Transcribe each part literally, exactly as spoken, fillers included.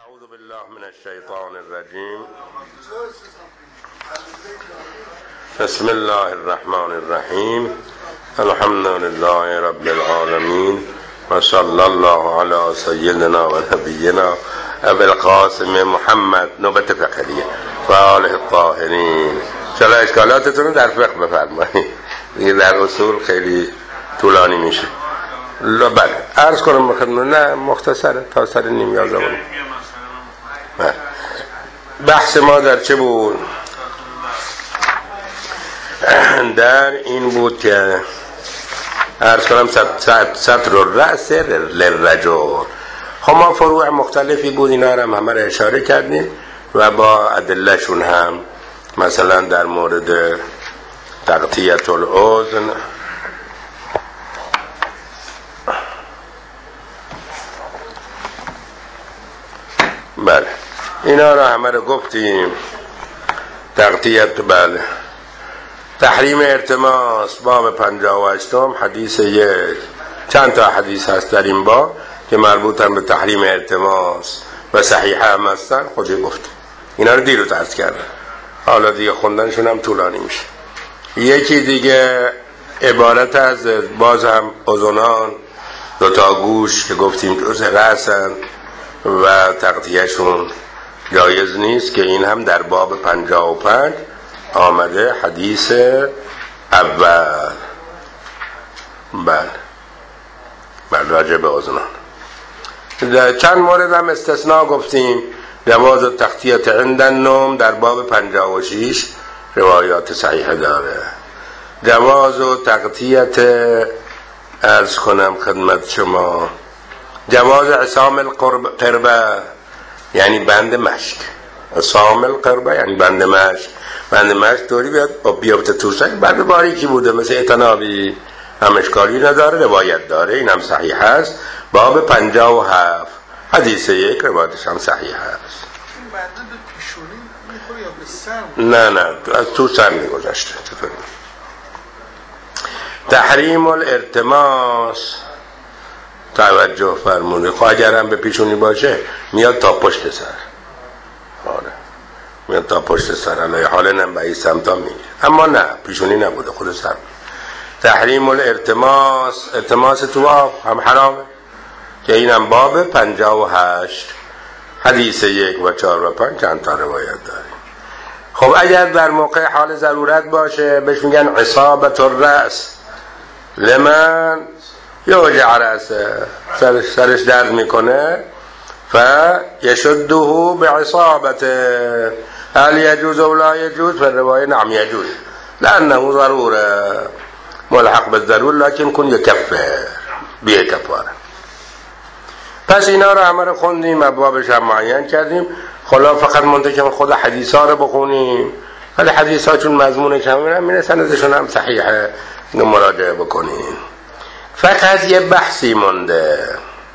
اعوذ بالله من الشیطان الرجیم. بسم الله الرحمن الرحیم. الحمد لله رب العالمین و صلی الله علی سیدنا و نبینا ابی القاسم محمد نوبت فقریه و آله الطاهرین. چرا اشکالاتتون رو در فقه بفرمایید، دیگه در اصول خیلی طولانی میشه. بله عرض کنم بخدمت، نه مختصره تا سر نیم یازدهم. بحث ما در چه بود؟ در این بود که عرض کنم سطر الرأس للرجل. خب ما فروع مختلفی بود، اینا رو هم همه رو اشاره کردیم و با ادله شون هم، مثلا در مورد تغطیه الاذن بله اینا رو همه رو گفتیم. تغطیت بله. تحریم التماس باب پنجاه و هشتم حدیث یک. چند تا حدیث هست در این باب که مربوطن به تحریم التماس و صحیحه هم هستن، خودی گفت اینا رو دیروز عرض کردم، حالا دیگه خوندنشون هم طولانی میشه. یکی دیگه عبارت از باز هم اذنان، دوتا گوش که گفتیم جزء رأسن و تغطیهشون جایز نیست، که این هم در باب پنجاه و پنج آمده حدیث اول. بله بله راجع به اذنان. چند مورد هم استثناء گفتیم. جواز تغطیه عند النوم در باب پنجاه و شش روایات صحیحه داره. جواز تغطیه عرض کنم خدمت شما، جواز عصام القربه یعنی بند مشک. عصام القربه یعنی بند مشک. بند مشک طوری بیاد بیافته تو سنگ، بند باریکی بوده مثل اتنابی، هم اشکالی نداره، روایت داره، این هم صحیح هست. باب پنجاه و هفت حدیث یک روایتش هم صحیح هست. این بنده به پیشونی میخوره یا به سر؟ نه نه از تو سر میگذشته. تحریم الالتماس توجه فرمونه. خب اگر هم به پیشونی باشه میاد تا پشت سر. آره میاد تا پشت سر، الان حالا نم به این سمتا میگه، اما نه پیشونی نبوده، خود سر. تحریم الالتماس، التماس تو آب هم حرامه، که اینم باب پنجاه و هشت حدیث یک و چهار و پنج چند تا روایت داریم. خب اگر در موقع حال ضرورت باشه بهش میگن عصابت الرأس. لمن یوجع رأسه، سرش, سرش درد میکنه، فیشده بعصابته. هل یجوز او لا یجوز؟ فی الروایه نعم یجوز لانه ضروره ملحق بالضرور لكن کن یکفر بیه کفاره. پس اینا رو همه رو خوندیم، ابوابش هم معین کردیم. خلا فقط مونده که خود حدیث ها رو بخونیم، ولی حدیث ها چون مضمونش هم میره سندشون هم صحیحه، اینو مراجعه بکنیم. فقط یه بحثی مونده،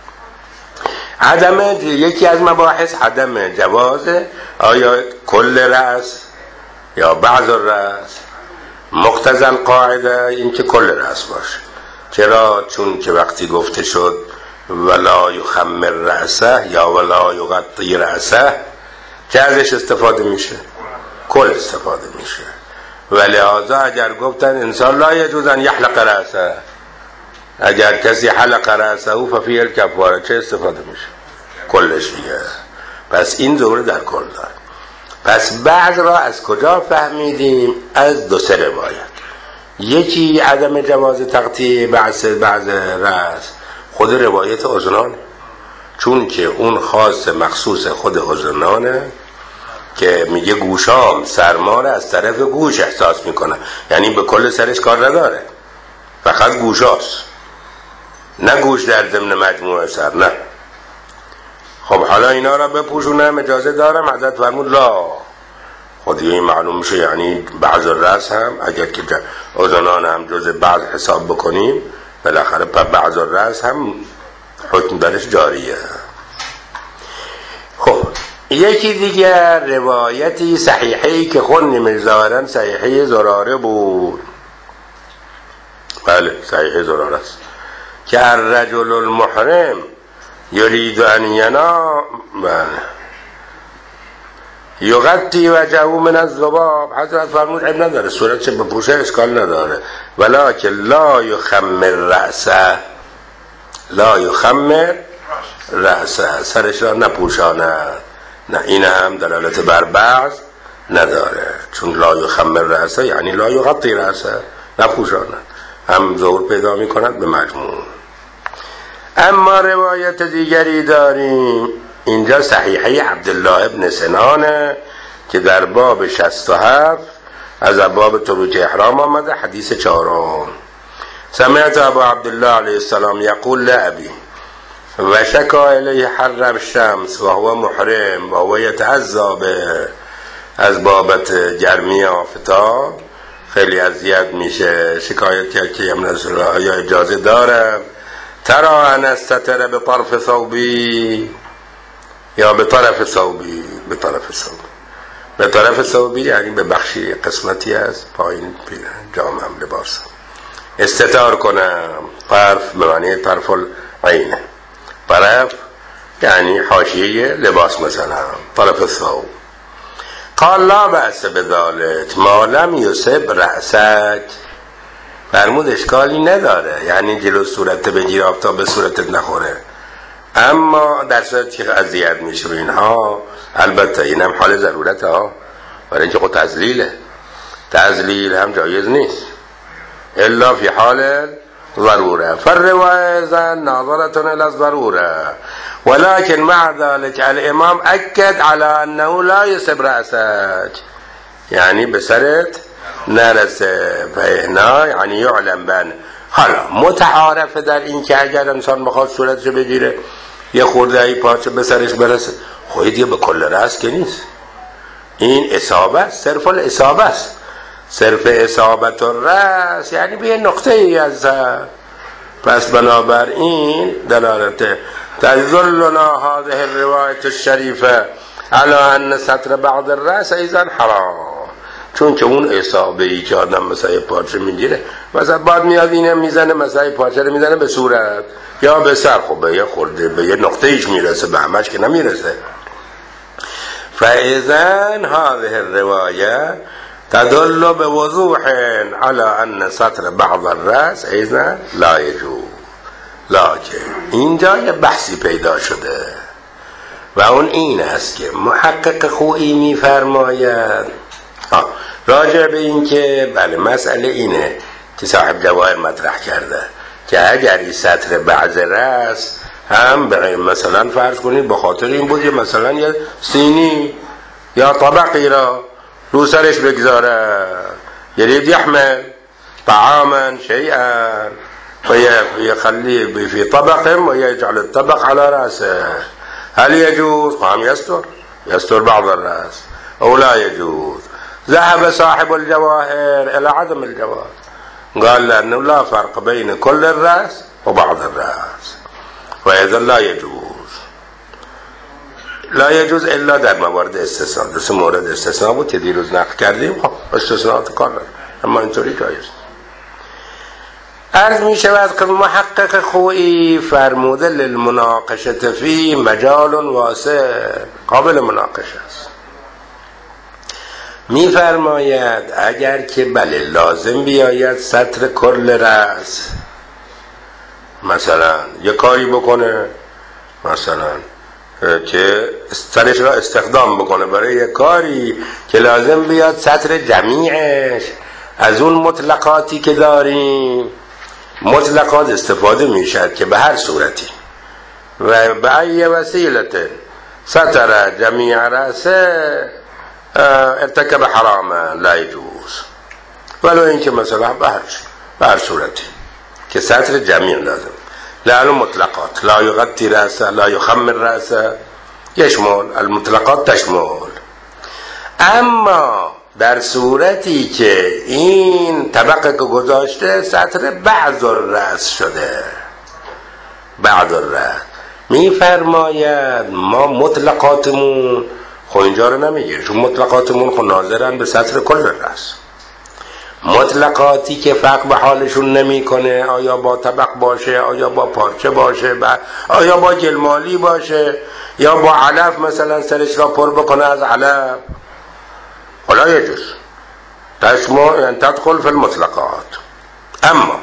عدم، یکی از مباحث عدم جواز آیا کل رأس یا بعض الرأس. مقتضی القاعده این که کل رأس باشه. چرا؟ چون که وقتی گفته شد ولا یخمر رأسه یا ولا یغطی رأسه، چه ازش استفاده میشه؟ کل استفاده میشه. ولهذا اگر گفتن انسان لا یجوز ان یحلق رأسه، اگر کسی حلق رأسه او ففی الکفاره، چه استفاده میشه؟ کلش دیگه. پس این دوره در کل داره. پس بعض را از کجا فهمیدیم؟ از دو سه روایت. یکی عدم جواز تغطیه بعض بعض رأس خود روایت اذنان، چون که اون خاص مخصوص خود اذنانه که میگه گوشام سرما را از طرف گوش احساس میکنه، یعنی به کل سرش کار نداره، فقط گوشاست، نه گوش در ضمن مجموعه سر. نه خب حالا اینا را بپوشونم اجازه دارم؟ حضرت فرمود لا. خود این معلوم میشه یعنی بعض الرأس هم اگر که اذنان هم جزء بعض حساب بکنیم بالاخره بعض الرأس هم حکم درش جاریه. خب یکی دیگر روایتی صحیحی که خوندیم ظاهرا صحیحی زراره بود. بله صحیح زراره است که الرجل المحرم یرید ان ینام. بله یغطی وجهه من الذباب، حضرت فرمود عیب نداره صورت چه بپوشه اشکال نداره، ولکن لا یخمر رأسه، لا یخمر رأسه، سرش را نپوشاند. نه این هم دلالت بر بعض نداره، چون لا یخمر رأسه یعنی لا یغطی رأسه، نپوشاند، هم ظهور پیدا می کند به مجموع. اما روایت دیگری داریم اینجا صحیحه عبدالله ابن سنانه که در باب شصت و هفت از باب تروج احرام آمده، حدیث چهارم. سمعت ابو عبدالله علیه السلام یقول لأبی و شکا الیه حر الشمس و هو محرم و هو یتعذا به، از بابت گرمی آفتاب خیلی اذیت میشه، شکایت کرد که یا اجازه دارم ترا ان استتر به طرف ثوبی یا به طرف ثوبی، به طرف ثوبی، به طرف ثوبی یعنی به بخشی قسمتی از پایین جامم لباس استتار کنم. طرف به معنی طرف العین، طرف یعنی حاشیه لباس، مثلا طرف ثوب. قال لا بأس بذلك ما لم یصب رأسک، فرمود اشکالی نداره، یعنی جلو صورت بگیر آفتاب به صورتت نخوره، اما در صورت که اذیت میشه رو اینها، البته اینم حال ضرورت ها، برای اینکه خود تذلیله، تذلیل هم جایز نیست الا فی حال ضروره، فالروایه ناظرتون الى الضروره، ولكن مع ذلك الامام اکد على انه لا يصب رأسك، یعنی به سرت نرسه، فهنا یعنی یعلم بن. حالا متعارفه در این که اگر انسان بخواد صورتشو بگیره یه خورده ای پارچه به سرش برسه، خواهی دیگه به کل رأس که نیست، این اصابه است، صرف الاصابه است، صرف اصابت الرأس یعنی به یه نقطه ای از، پس بنابراین دلالته تدلنا هذه الروایت الشریفه على ان ستر بعض الرأس ایضا حرام، چون که اون اصابه ای که آدم مثلا پارچه میگیره، مثلا بعد میاد اینه میزنه، مثلا پارچه رو میزنه به صورت یا به سر، خب به یه خورده به یه نقطه ایش میرسه، به همش که نمیرسه. فاذن هذه الروایه تدل بوضوح على ان سطر بعض الرأس ایضا لا یجوز، لکن اینجا یه بحثی پیدا شده و اون این است که محقق خویی میفرماید راجع به این که بله مسئله اینه که صاحب جواهر مطرح کرده که اگر این سطر بعض رأس هم مثلا فرض کنید به خاطر این بود یه مثلا یه سینی یا طبقی را رو سرش بگذاره، یرید یحمل طعاما شیئا فيخليه في طبق ويجعل الطبق على رأسه، هل يجوز؟ قام يستر يستر بعض الرأس أو لا يجوز؟ ذهب صاحب الجواهر إلى عدم الجواز، قال لأنه لا فرق بين كل الرأس وبعض الرأس، وإذا لا يجوز، لا يجوز إلا در موارد استثناء، دو مورد استثناء بود که دیروز نقل کردیم، استثناءات کار، اما اینطوری جایز. عرض می شود که محقق خویی فرموده للمناقشه فی مجال واسع، قابل مناقشه است. می فرماید اگر که بله لازم بیاید سطر کل رأس، مثلا یه کاری بکنه، مثلا که سرش را استخدام بکنه برای یه کاری که لازم بیاد سطر جمیعش، از اون مطلقاتی که داریم مطلقات استفاده میشد که به هر صورتی و به ای وسیلت ستر جمیع رأسه ارتکب حراما لا یجوز، ولو اینکه مثلا به هر به هر صورتی که ستر جمیع لازم، لانه مطلقات لا یغطی رأسه لا یخمر رأسه یشمل المطلقات تشمل. اما در صورتی که این طبقه که گذاشته سطر بعض الرأس شده، بعض الرأس، میفرماید ما مطلقاتمون خب اینجا رو نمیگیره، چون مطلقاتمون خب ناظرن به سطر کل رأس، مطلقاتی که فرق به حالشون نمیکنه، آیا با طبق باشه، آیا با پارچه باشه، آیا با جلمالی باشه، یا با علف مثلا سرش را پر بکنه از علف، ولا يجوز تشمل يعني تدخل في المطلقات. اما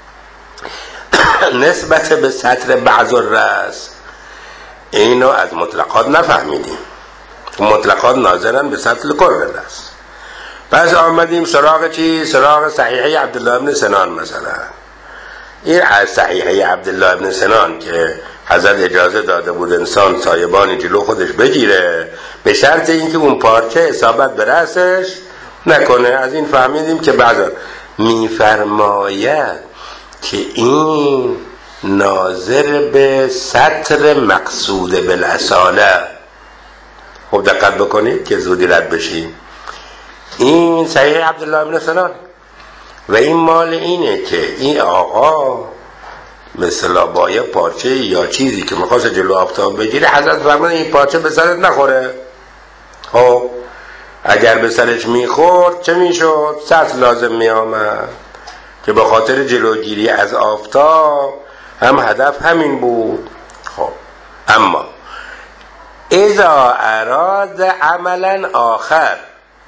نسبت به سطر بعض الرأس اینو از مطلقات نفهمیدیم. مطلقات ناظرن به سطر کل رأس. پس آمدیم سراغ چی؟ سراغ صحیحه عبدالله بن سنان. مثلا این از صحیحه عبدالله بن سنان که حضرت اجازه داده بود انسان سایبانی جلو خودش بگیره به شرط اینکه اون پارچه اصابت به رأسش نکنه. از این فهمیدیم که بعضا میفرماید که این ناظر به سطر مقصود بالاصاله. خب دقت بکنید که زودی رد بشیم. این صحیح عبدالله بن سنان و این مال اینه که این آقا مثلا با یه پارچه یا چیزی که میخواست جلو آفتاب بگیره، حضرت فرمود این پارچه به سرت نخوره. خب اگر به سرش میخورد چه میشد؟ سطر لازم میامد که به خاطر جلوگیری از آفتاب هم هدف همین بود. خب اما اذا اراد عملا آخر،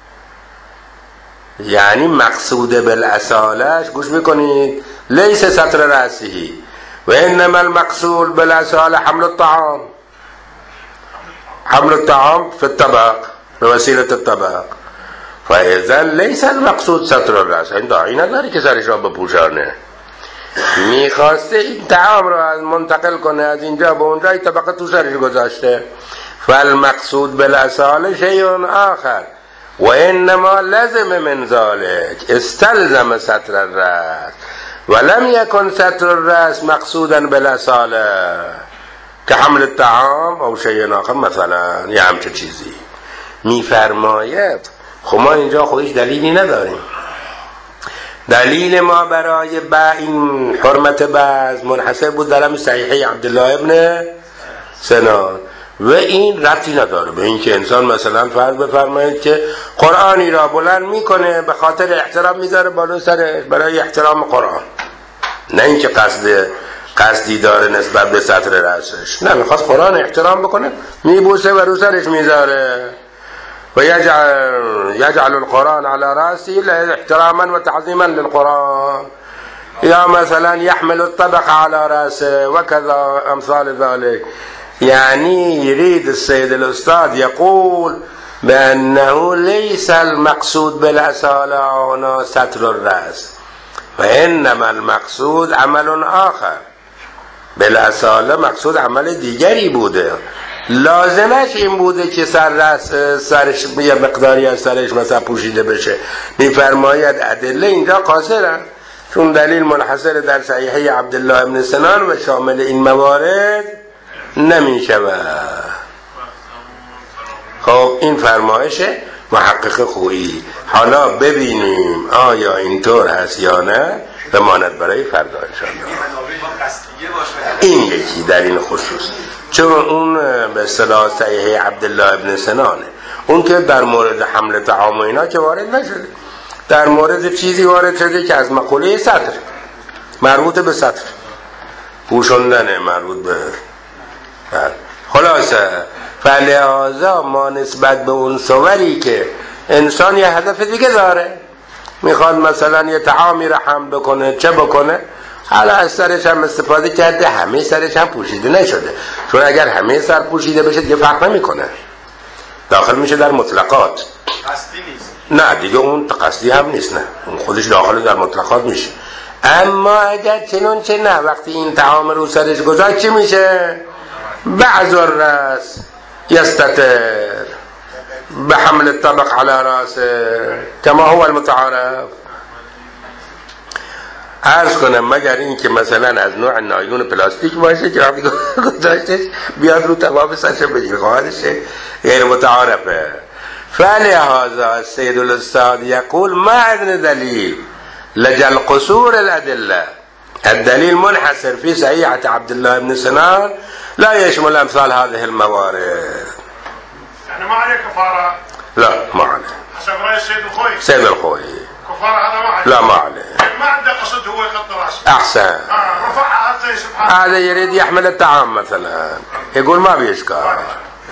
یعنی مقصود بالاصالش، گوش میکنید، لیس سطر رأسیه و انما المقصود بالاصاله حمل الطعام، حمل الطعام في الطبق بوسیله الطبق، فاذا لیس المقصود سطر الرأس. این داعی نداره که سرش را بپوشانه، میخواسته این طعام را از منتقل کنه از اینجا به اونجا، این طبقه تو سرش گذاشته. فالمقصود بالاصاله شیء آخر و انما لازم من ذلك استلزم سطر الرأس ولم يكن سطر الرأس مقصودا بالاصاله كحمل الطعام او شيء آخر مثلا، یا همچه چیزی میفرماید. خب ما اینجا خودش دلیلی نداریم. دلیل ما برای با این حرمت بعض منحصر بود در همین صحیحه عبدالله ابن سنان و این ربطی نداره به این که انسان مثلا فرض بفرمایید که قرآنی را بلند میکنه به خاطر احترام میذاره بالا سرش برای احترام قرآن، نه اینکه قصد قصدی داره نسبت به سطر رأسش، نه میخواست قرآن احترام بکنه میبوسه و رو سرش میذاره و یجعل یجعل القرآن على رأسی احتراما و تعظیما للقرآن، یا مثلا يحمل الطبق على رأسه وكذا امثال ذلك. يعني يريد السيد الأستاذ يقول بأنه ليس المقصود بالأصالة هنا ستر الرأس وإنما المقصود عمل آخر. بالأصالة مقصود عمل دیگری بوده، لازمش این بوده که سر رأس سرش یه مقداری از سرش مثلا پوشیده بشه. میفرماید ادله اینجا قاصرن، چون دلیل منحصر در صحیحه عبدالله ابن سنان و شامل این موارد نمی شود. خب این فرمایش محقق خویی. حالا ببینیم آیا اینطور هست یا نه، بماند برای فردا انشاءالله. این یکی در این خصوص، چون اون به اصطلاح صحیحه عبدالله ابن سنانه، اون که در مورد حمل طعام و اینا که وارد نشده، در مورد چیزی وارد شده که از مقوله سطر، مربوط به سطر، پوشوندنه، مربوط به خلاصه. فلهذا ما نسبت به اون صوری که انسان یه هدف دیگه داره، میخواد مثلا یه طعامی را حمل بکنه، چه بکنه، حالا از سرش هم استفاده کرده، همه سرش هم پوشیده نشده، چون اگر همه سر پوشیده بشه دیگه فرق نمیکنه، داخل میشه در مطلقات. قصدی نیست. نه دیگه اون قصدی هم نیست، نه اون خودش داخل در مطلقات میشه. اما اگر چنون چه نه، وقتی این طعام رو سرش گذاشت چی میشه؟ بعض الرأس يستتر بحمل الطبق على رأسه كما هو المتعارف. عرض کنم مگر این که مثلا از نوع نایلون پلاستیک باشه که وقتی گذاشتش بیاد رو تمام سرش بگیر، خواهدشه غیر متعارفه. فلهذا السيد الأستاذ يقول ما عندنا دليل لجل قصور الأدلة. الدليل منحصر في صحيحة عبد الله بن سنان لا يشمل أمثال هذه الموارد. يعني ما عليه كفارة؟ لا ما عليه. حسب رأي السيد الخوي. سيد الخوي. كفارة هذا ما عليه. لا ما عليه، ما عنده قصد هو يغطي راسه. احسن. آه رفعها زي سبحان. هذا يريد يحمل الطعام مثلا، يقول ما بيشكر.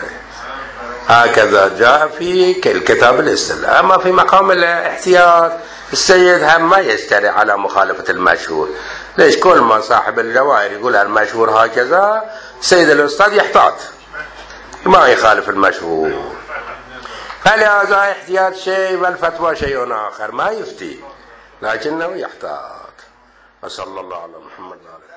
هكذا جاء في الكتاب الاستدلال. اما في مقام الاحتياط السيد هم ما يستري على مخالفة المشهور. ليش؟ كل ما صاحب الجواهر يقول المشهور هكذا، السيد الأستاذ يحتاط ما يخالف المشهور. فلهذا احتياط شيء والفتوى شيء آخر، ما يفتي لكنه يحتاط. وصلى الله على محمد وعلى